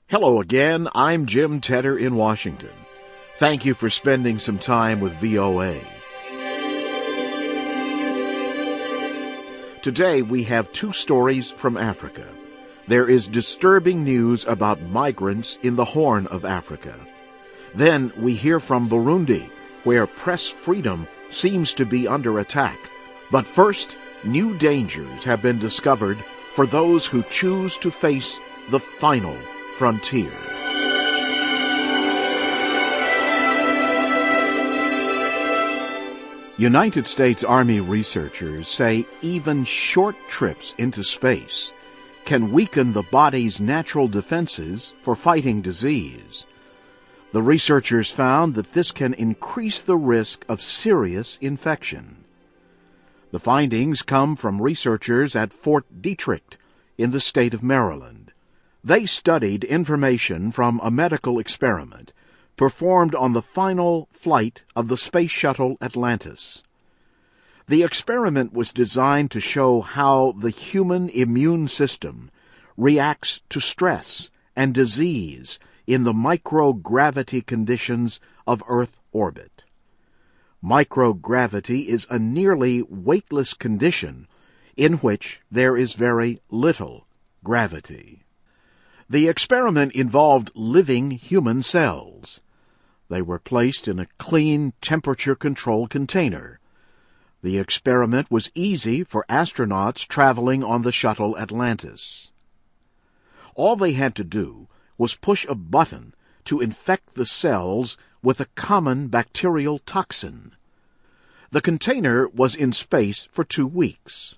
Hello again, I'm Jim Tedder in Washington. Thank you for spending some time with VOA. Today we have two stories from Africa. There is disturbing news about migrants in the Horn of Africa. Then we hear from Burundi, where press freedom seems to be under attack. But first, new dangers have been discovered for those who choose to face the final frontier. United States Army researchers say even short trips into space can weaken the body's natural defenses for fighting disease. The researchers found that this can increase the risk of serious infection. The findings come from researchers at Fort Detrick in the state of Maryland. They studied information from a medical experiment performed on the final flight of the Space Shuttle Atlantis. The experiment was designed to show how the human immune system reacts to stress and disease in the microgravity conditions of Earth orbit. Microgravity is a nearly weightless condition in which there is very little gravity. The experiment involved living human cells. They were placed in a clean, temperature-controlled container. The experiment was easy for astronauts traveling on the shuttle Atlantis. All they had to do was push a button to infect the cells with a common bacterial toxin. The container was in space for 2 weeks.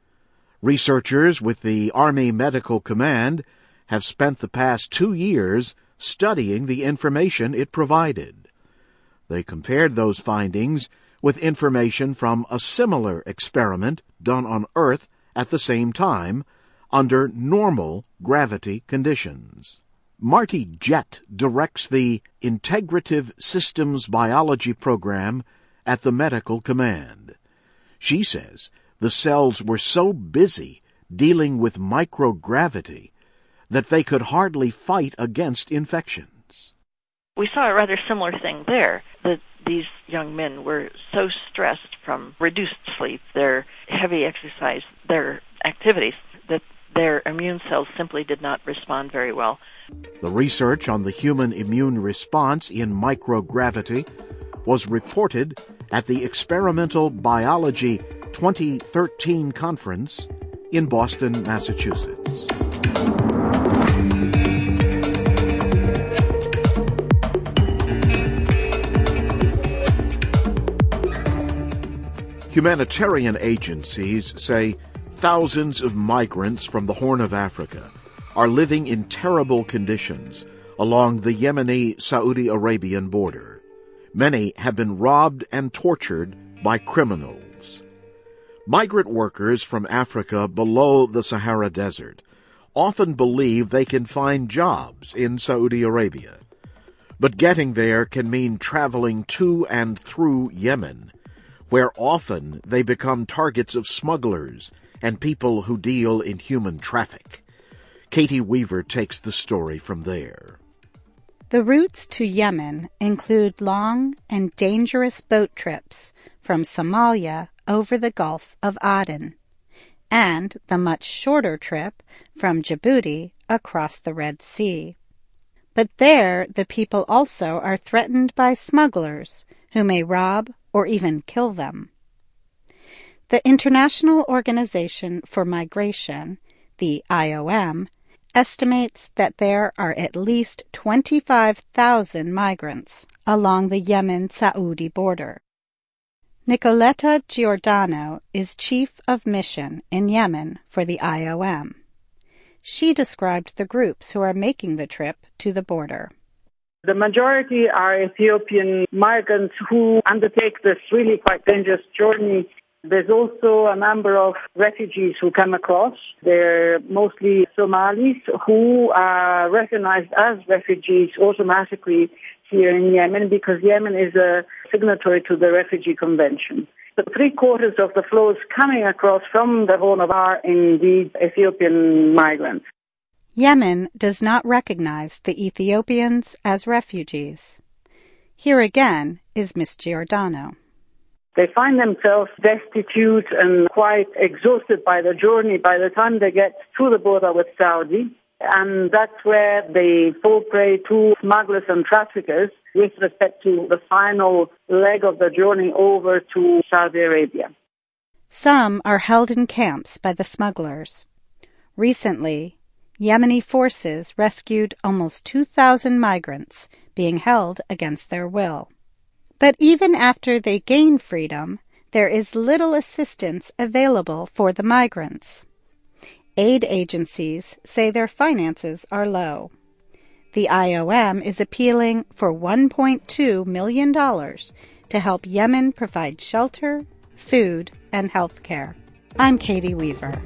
Researchers with the Army Medical Command have spent the past 2 years studying the information it provided. They compared those findings with information from a similar experiment done on Earth at the same time under normal gravity conditions. Marty Jett directs the Integrative Systems Biology program at the Medical Command. She says the cells were so busy dealing with microgravity that they could hardly fight against infections. We saw a rather similar thing there, that these young men were so stressed from reduced sleep, their heavy exercise, their activities, that their immune cells simply did not respond very well. The research on the human immune response in microgravity was reported at the Experimental Biology 2013 conference in Boston, Massachusetts. Humanitarian agencies say thousands of migrants from the Horn of Africa are living in terrible conditions along the Yemeni-Saudi Arabian border. Many have been robbed and tortured by criminals. Migrant workers from Africa below the Sahara Desert often believe they can find jobs in Saudi Arabia. But getting there can mean traveling to and through Yemen, where often they become targets of smugglers and people who deal in human traffic. Katie Weaver takes the story from there. The routes to Yemen include long and dangerous boat trips from Somalia over the Gulf of Aden, and the much shorter trip from Djibouti across the Red Sea. But there the people also are threatened by smugglers who may rob or even kill them. The International Organization for Migration, the IOM, estimates that there are at least 25,000 migrants along the Yemen-Saudi border. Nicoletta Giordano is Chief of Mission in Yemen for the IOM. She described the groups who are making the trip to the border. The majority are Ethiopian migrants who undertake this really quite dangerous journey. There's also a number of refugees who come across. They're mostly Somalis who are recognized as refugees automatically here in Yemen because Yemen is a signatory to the Refugee Convention. But 3/4 of the flows coming across from the Horn of Africa are indeed Ethiopian migrants. Yemen does not recognize the Ethiopians as refugees. Here again is Miss Giordano. They find themselves destitute and quite exhausted by the journey by the time they get to the border with Saudi. And that's where they fall prey to smugglers and traffickers with respect to the final leg of the journey over to Saudi Arabia. Some are held in camps by the smugglers. Recently, Yemeni forces rescued almost 2,000 migrants being held against their will. But even after they gain freedom, there is little assistance available for the migrants. Aid agencies say their finances are low. The IOM is appealing for $1.2 million to help Yemen provide shelter, food, and health care. I'm Katie Weaver.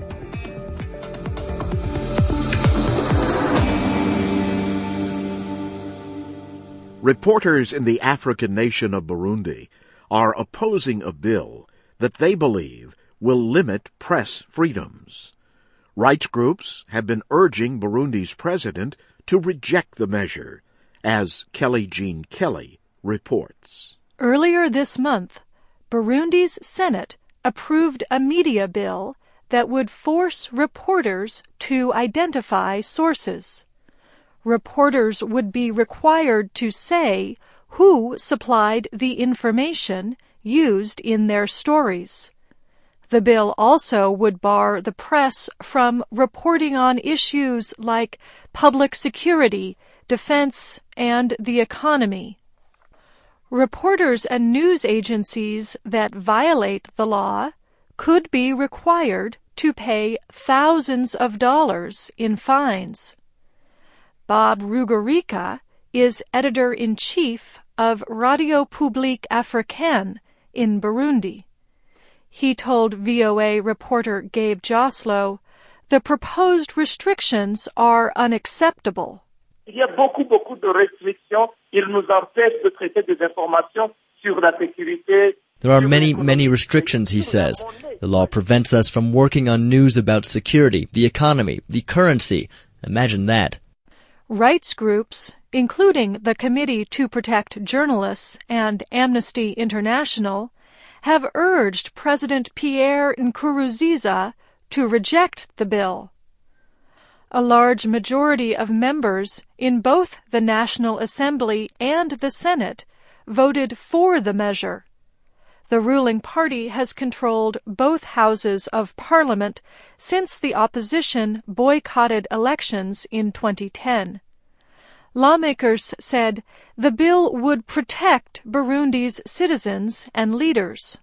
Reporters in the African nation of Burundi are opposing a bill that they believe will limit press freedoms. Rights groups have been urging Burundi's president to reject the measure, as Kelly Jean Kelly reports. Earlier this month, Burundi's Senate approved a media bill that would force reporters to identify sources. Reporters would be required to say who supplied the information used in their stories. The bill also would bar the press from reporting on issues like public security, defense, and the economy. Reporters and news agencies that violate the law could be required to pay thousands of dollars in fines. Bob Rugurika is editor-in-chief of Radio Publique Africaine in Burundi. He told VOA reporter Gabe Joslow, the proposed restrictions are unacceptable. Il y a beaucoup de restrictions. Il nous empêche de traiter des informations sur la sécurité. There are many restrictions, he says. The law prevents us from working on news about security, the economy, the currency. Imagine that. Rights groups, including the Committee to Protect Journalists and Amnesty International, have urged President Pierre Nkurunziza to reject the bill. A large majority of members in both the National Assembly and the Senate voted for the measure. The ruling party has controlled both houses of parliament since the opposition boycotted elections in 2010. Lawmakers said the bill would protect Burundi's citizens and leaders.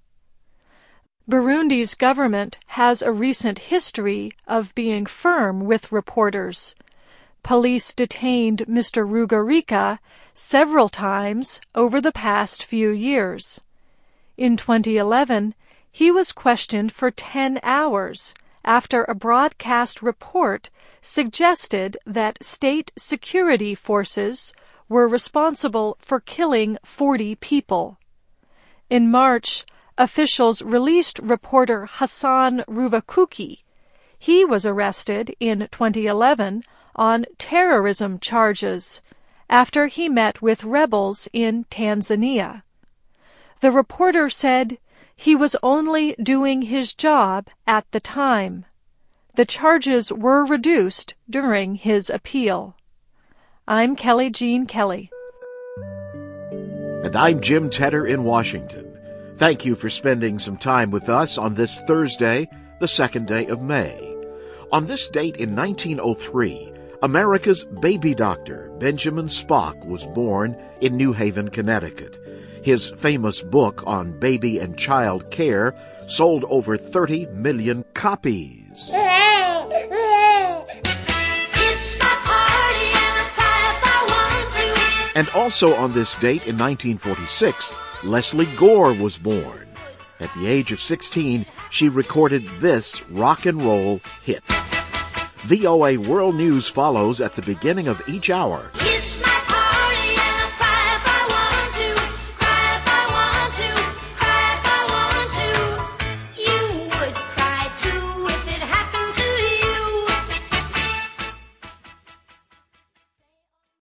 Burundi's government has a recent history of being firm with reporters. Police detained Mr. Rugurika several times over the past few years. In 2011, he was questioned for 10 hours after a broadcast report suggested that state security forces were responsible for killing 40 people. In March, officials released reporter Hassan Ruvakuki. He was arrested in 2011 on terrorism charges after he met with rebels in Tanzania. The reporter said he was only doing his job at the time. The charges were reduced during his appeal. I'm Kelly Jean Kelly. And I'm Jim Tedder in Washington. Thank you for spending some time with us on this Thursday, the 2nd day of May. On this date in 1903, America's baby doctor, Benjamin Spock, was born in New Haven, Connecticut. His famous book on baby and child care sold over 30 million copies. It's my party and I cry if I want to. And also on this date in 1946, Leslie Gore was born. At the age of 16, she recorded this rock and roll hit. VOA World News follows at the beginning of each hour. It's my